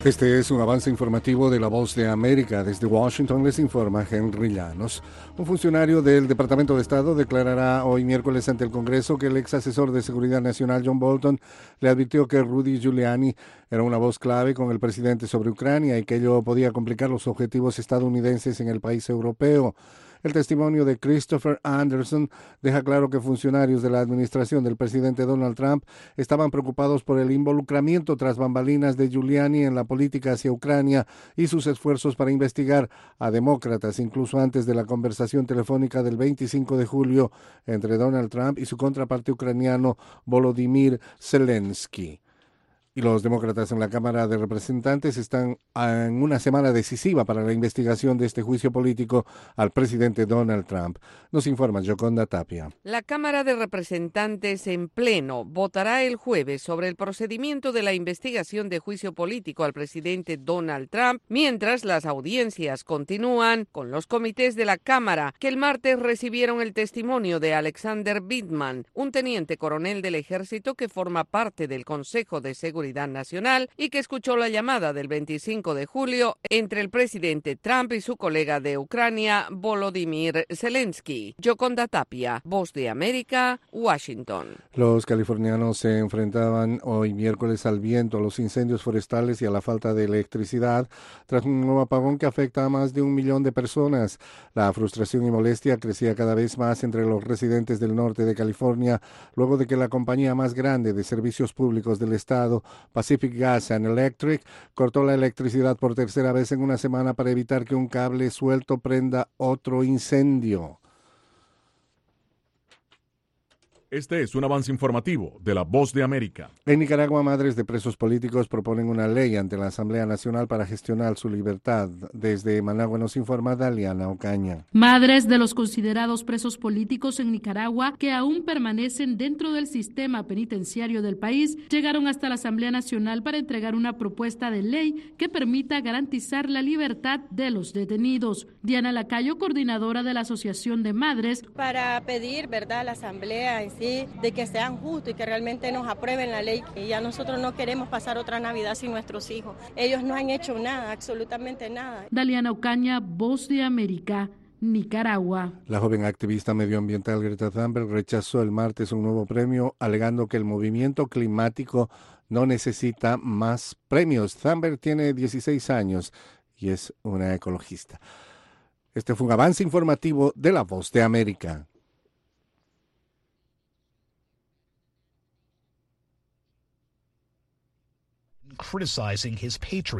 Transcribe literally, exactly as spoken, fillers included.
Este es un avance informativo de La Voz de América. Desde Washington les informa Henry Llanos. Un funcionario del Departamento de Estado declarará hoy miércoles ante el Congreso que el ex asesor de Seguridad Nacional John Bolton le advirtió que Rudy Giuliani era una voz clave con el presidente sobre Ucrania y que ello podía complicar los objetivos estadounidenses en el país europeo. El testimonio de Christopher Anderson deja claro que funcionarios de la administración del presidente Donald Trump estaban preocupados por el involucramiento tras bambalinas de Giuliani en la política hacia Ucrania y sus esfuerzos para investigar a demócratas, incluso antes de la conversación telefónica del veinticinco de julio entre Donald Trump y su contraparte ucraniano Volodymyr Zelensky. Y los demócratas en la Cámara de Representantes están en una semana decisiva para la investigación de este juicio político al presidente Donald Trump. Nos informa Yoconda Tapia. La Cámara de Representantes en pleno votará el jueves sobre el procedimiento de la investigación de juicio político al presidente Donald Trump, mientras las audiencias continúan con los comités de la Cámara, que el martes recibieron el testimonio de Alexander Vindman, un teniente coronel del ejército que forma parte del Consejo de Seguridad Nacional y que escuchó la llamada del veinticinco de julio entre el presidente Trump y su colega de Ucrania, Volodymyr Zelensky. Yoconda Tapia, Voz de América, Washington. Los californianos se enfrentaban hoy miércoles al viento, a los incendios forestales y a la falta de electricidad tras un nuevo apagón que afecta a más de un millón de personas. La frustración y molestia crecía cada vez más entre los residentes del norte de California luego de que la compañía más grande de servicios públicos del estado, Pacific Gas and Electric, cortó la electricidad por tercera vez en una semana para evitar que un cable suelto prenda otro incendio. Este es un avance informativo de La Voz de América. En Nicaragua, madres de presos políticos proponen una ley ante la Asamblea Nacional para gestionar su libertad. Desde Managua nos informa Daliana Ocaña. Madres de los considerados presos políticos en Nicaragua que aún permanecen dentro del sistema penitenciario del país llegaron hasta la Asamblea Nacional para entregar una propuesta de ley que permita garantizar la libertad de los detenidos. Diana Lacayo, coordinadora de la Asociación de Madres, para pedir, ¿verdad?, a la Asamblea en sí, de que sean justos y que realmente nos aprueben la ley. Y ya nosotros no queremos pasar otra Navidad sin nuestros hijos. Ellos no han hecho nada, absolutamente nada. Daliana Ocaña, Voz de América, Nicaragua. La joven activista medioambiental Greta Thunberg rechazó el martes un nuevo premio, alegando que el movimiento climático no necesita más premios. Thunberg tiene dieciséis años y es una ecologista. Este fue un avance informativo de La Voz de América. Criticizing his patriot